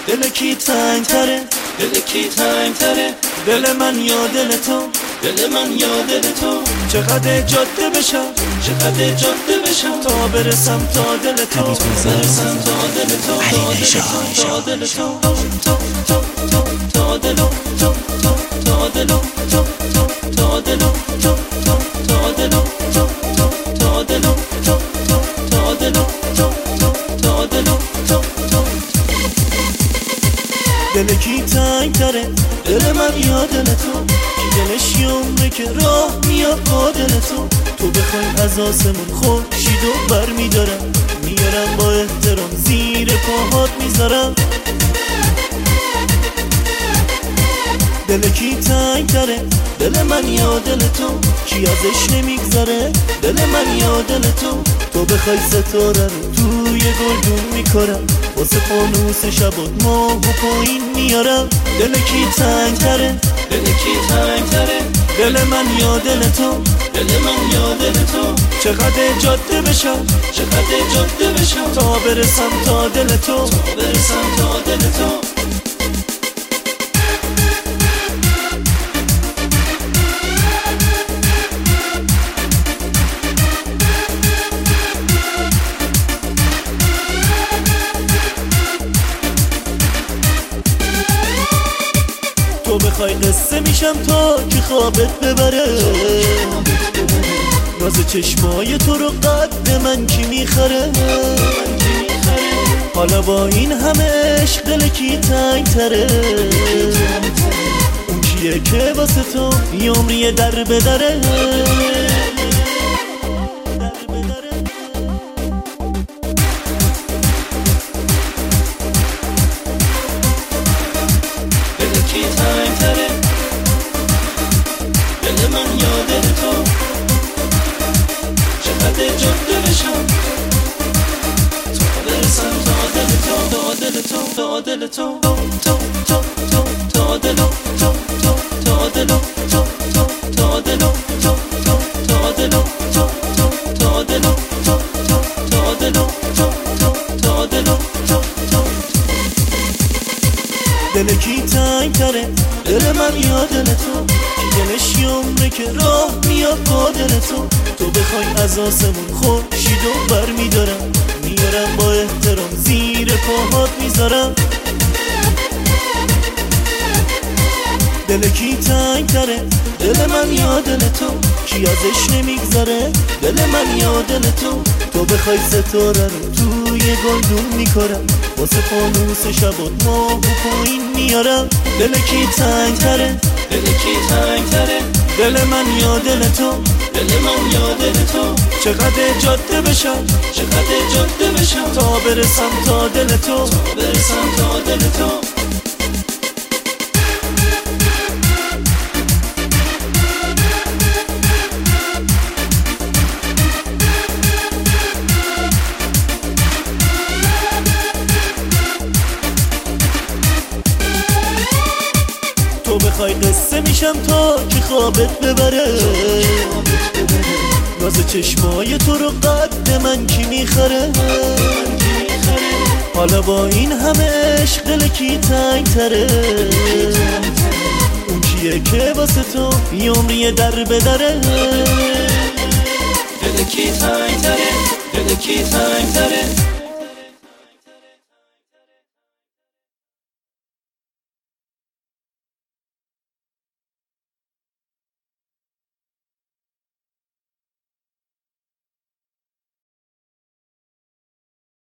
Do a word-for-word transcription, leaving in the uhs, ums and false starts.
دل کی تنگ تره، دل کی تنگ تره، دل من یا دل تو، دل من یا دل تو. چقدر جاده بشم، چقدر جاده بشم تا برسم تا دل تو، برسم تا دل تو، تا دل تو، تا دل تو، تا دل تو، تا دل تو، تا دل تو، تا دل تو، تا دل تو، تا دل تو، تا دل تو. دل کی تنگ تره، دل من یا دل تو، کی دلش یمره که راه میاد با دل تو. تو بخوای از آسمون خورشید و بر میدارم، میارم با احترام زیر پاهات میذارم. دل کی تنگ تره، دل من یا دل تو، کی ازش نمیگذره، دل من یا دل تو. تو بخوای ستاره رو توی گلدون میکنم، واسه فانوس شبات ماه و پایین میارم. دل کی تنگ تره، دل کی تنگ تره، دل من یا دل تو، دل من یا دل تو. چقدر جاده بشم، چقدر جاده بشم تا برسم تا دل تو، تا برسم تا دل تو. تو بخوای قصه میشم تا که خوابت ببره، ناز چشمای تو رو قد من کی میخره. حالا با این همه عشق دل کی تنگ تره، اون کیه که واسه تو یه عمری در بدره. دل من یا دل تو، چقدر جاده بشم تا برسم تا دل تو، تا دل تو، تا دل تو، تا تا تا تا دل تو، تا تا دل تو، تا تا دل تو، تا دل تو، تا دل تو، تا دل تو، تا دل تو. دل کی تنگ تره، دل من یا دل تو، دلش یمره که راه میاد با دل تو. تو بخوای از آسمون خورشید و بر میدارم، میارم با احترام زیر پاهات میذارم. دل کی تنگ تره، دل من یا دل تو، کی ازش نمیگذره، دل من یا دل تو. تو بخوای ستاره رو توی گلدون میکنم، واسه فانوس شبات ماه و پایین میارم. دل کی تنگ تره، دل کی تنگ تره، دل من یا دل تو، دل من یا دل تو. چقدر جاده بشم، چقدر جاده بشم تا برسم تا دل تو، تا برسم تا دل تو. تو بخوای قصه میشم تا که خوابت ببره، ناز چشمای تو رو قد من کی میخره. حالا با این همه عشق دل کی تنگ تره، اون کیه که واسه تو یه عمری در بدره. دل کی تنگ تره، دل کی تنگ تره،